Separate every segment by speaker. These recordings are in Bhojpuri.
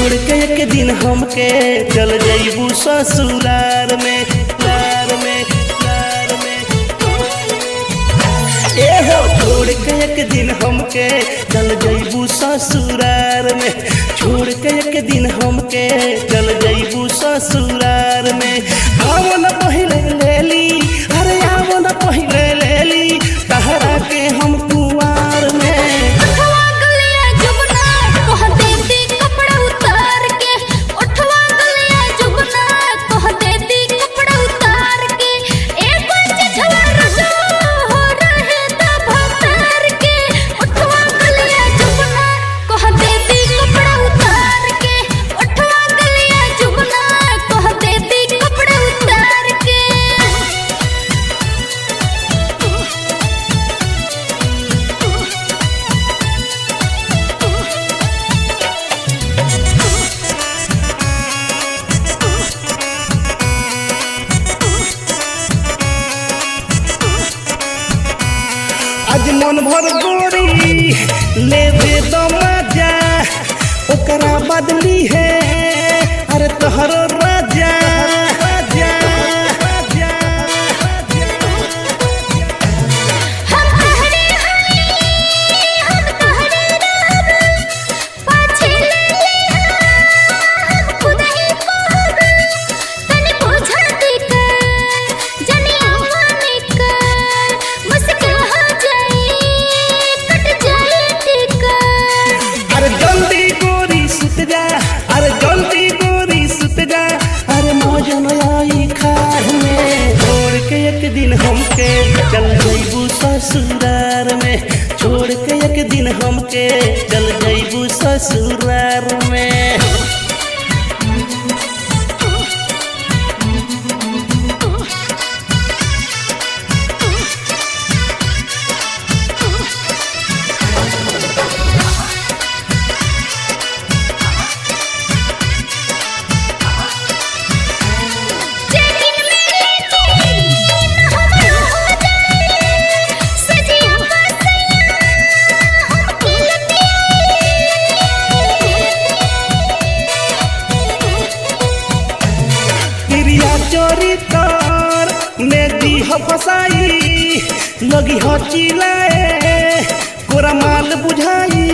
Speaker 1: छोड़ के एक दिन हमके चल जइबू ससुरार में लार में लार में ए हो छोड़ के एक दिन हमके चल जइबू ससुरार में छोड़ के एक दिन हमके चल जइबू ससुरार में आओ न पहिले लेली अरे आओ न पहिले लेली तहरा के हम कुंवार में आज मन भर गोरी लेवे तो मजा ओकरा बदली है अरे तोहरो राजा राजा राजा
Speaker 2: हम तोहरे हई हम तोहरे रहब पाछे ले हम खुद ही कहब तनी बुझाती कर जनिया माने कर मुश्किल हो
Speaker 1: अरे जल्दी गोरी सुत जा अरे जल्दी गोरी सुत जा अरे मौजन आई खार में छोड़ के एक दिन हमके चल जइबू ससुरार में छोड़ के एक दिन हमके चल जइबू ससुरार में चोरी तार में दी हो फसाई लगी हो चिल्लाए कोरा माल बुझाई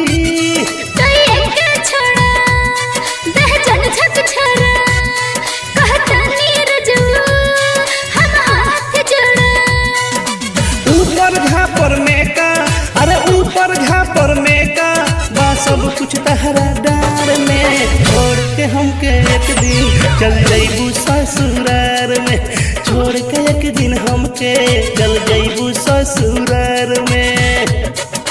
Speaker 1: ऊपर झापर में का अरे ऊपर झापर में का बा सब कुछ तहरा डार में छोड़ के हमके एक दिन चल जइबू ससुरार में छोड़ के एक दिन हमके चल जइबू ससुरार में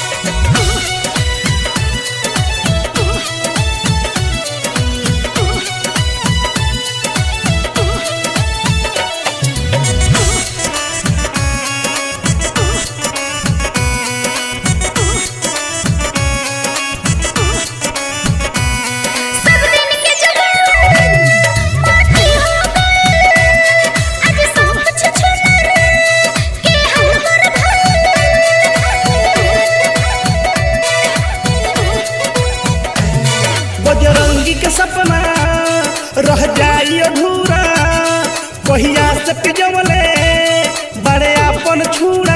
Speaker 1: बजरंगी के सपना रह जाई अधूरा कहिया से पिजवले बड़े अपन छुड़ा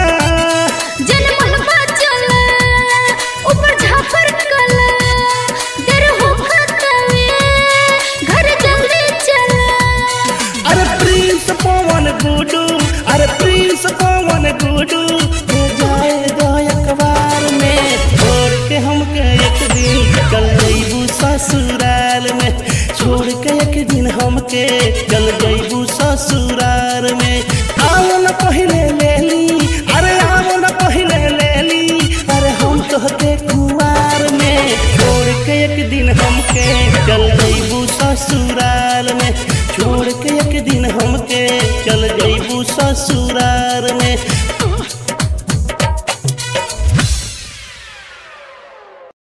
Speaker 2: ऊपर झापर कला डर हो खतवे घर जल्दी चला
Speaker 1: अरे प्रिंस पवन गुडू अरे प्रिंस पवन गुडू जाए दो अखबार में छोड़ के हमके एक दिन चल जइबू ससुराल में छोड़ के एक दिन हमके चल जइबू ससुरार में आओ न पहिले लेली अरे आओ न पहिले लेली अरे हम तोहके कुंवार में छोड़ के एक दिन हमके चल जइबू ससुराल में छोड़ के एक दिन हमके चल जइबू ससुराल